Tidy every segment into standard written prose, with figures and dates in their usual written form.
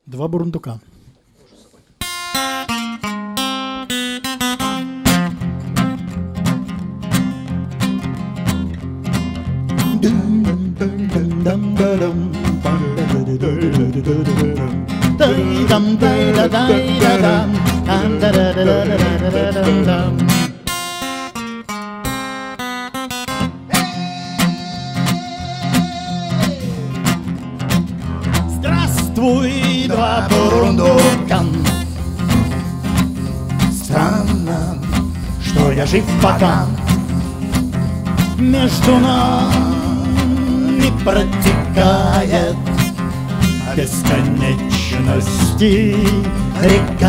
Два бурундука. Здравствуй, два бурундука. Странно, что я жив пока. Между нами протекает бесконечности река.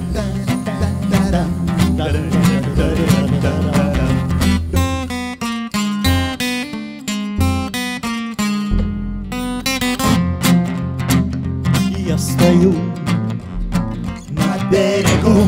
Я стою на берегу,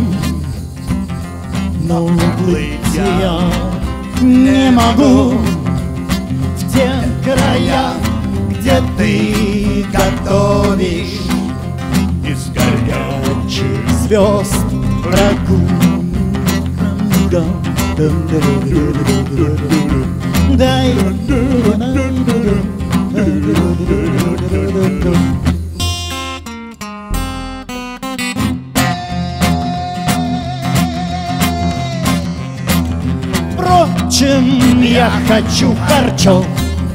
но уплыть я не могу в те края, где ты готовишь из горячих звезд врагу. Дай Впрочем, я хочу харчо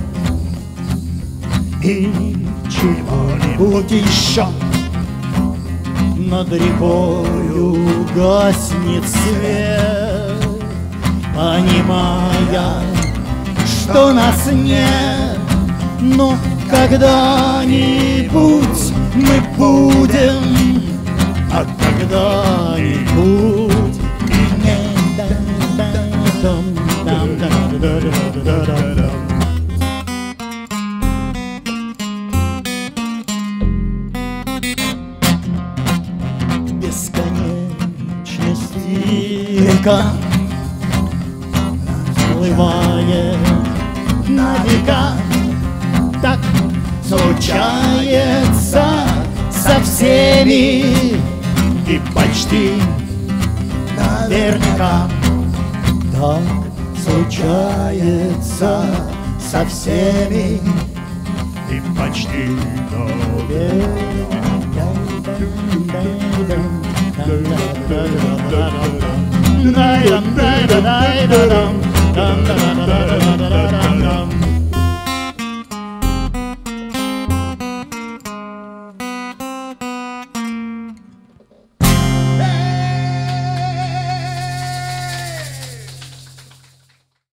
и чего-нибудь еще. Над рекою гаснет свет, понимая, что нас нет. Но когда-нибудь мы будем, а когда-нибудь и нет. Бесконечности река разплывает на века. Так случается со всеми и почти наверняка. Так случается со всеми и почти наверняка.